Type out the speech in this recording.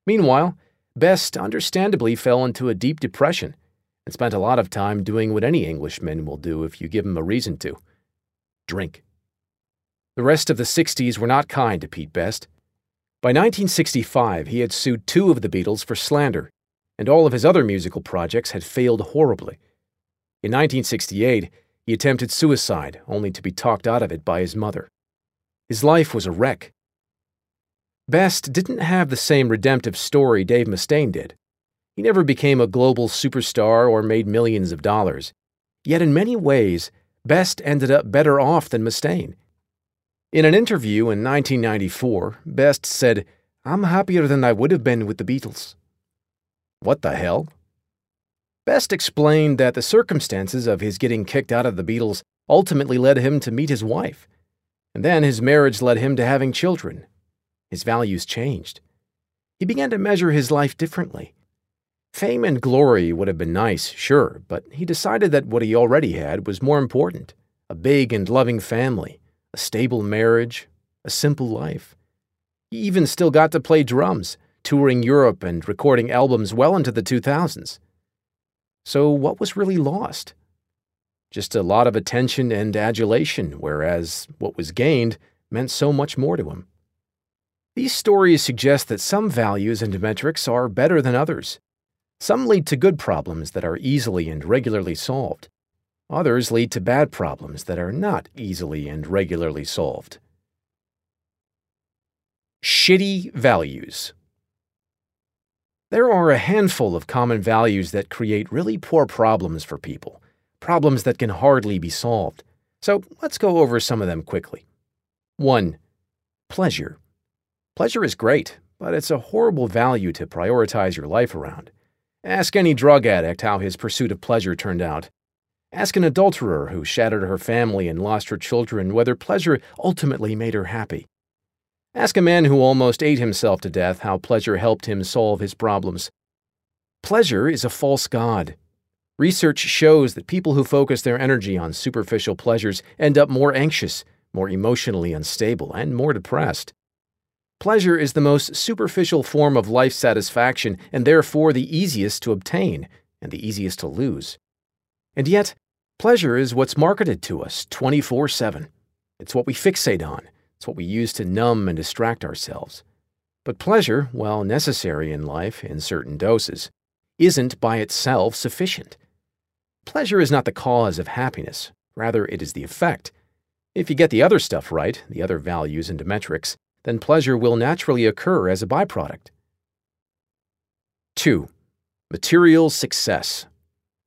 Meanwhile, Best understandably fell into a deep depression and spent a lot of time doing what any Englishman will do if you give him a reason to: drink. The rest of the 60s were not kind to Pete Best. By 1965, he had sued two of the Beatles for slander, and all of his other musical projects had failed horribly. In 1968, he attempted suicide, only to be talked out of it by his mother. His life was a wreck. Best didn't have the same redemptive story Dave Mustaine did. He never became a global superstar or made millions of dollars. Yet in many ways, Best ended up better off than Mustaine. In an interview in 1994, Best said, "I'm happier than I would have been with the Beatles." What the hell? Best explained that the circumstances of his getting kicked out of the Beatles ultimately led him to meet his wife, and then his marriage led him to having children. His values changed. He began to measure his life differently. Fame and glory would have been nice, sure, but he decided that what he already had was more important: a big and loving family, a stable marriage, a simple life. He even still got to play drums, touring Europe and recording albums well into the 2000s. So what was really lost? Just a lot of attention and adulation, whereas what was gained meant so much more to him. These stories suggest that some values and metrics are better than others. Some lead to good problems that are easily and regularly solved. Others lead to bad problems that are not easily and regularly solved. Shitty values. There are a handful of common values that create really poor problems for people, problems that can hardly be solved. So let's go over some of them quickly. 1. Pleasure. Pleasure is great, but it's a horrible value to prioritize your life around. Ask any drug addict how his pursuit of pleasure turned out. Ask an adulterer who shattered her family and lost her children whether pleasure ultimately made her happy. Ask a man who almost ate himself to death how pleasure helped him solve his problems. Pleasure is a false god. Research shows that people who focus their energy on superficial pleasures end up more anxious, more emotionally unstable, and more depressed. Pleasure is the most superficial form of life satisfaction and therefore the easiest to obtain and the easiest to lose. And yet, pleasure is what's marketed to us 24/7. It's what we fixate on. It's what we use to numb and distract ourselves. But pleasure, while necessary in life in certain doses, isn't by itself sufficient. Pleasure is not the cause of happiness. Rather, it is the effect. If you get the other stuff right, the other values and metrics, then pleasure will naturally occur as a byproduct. 2. Material success.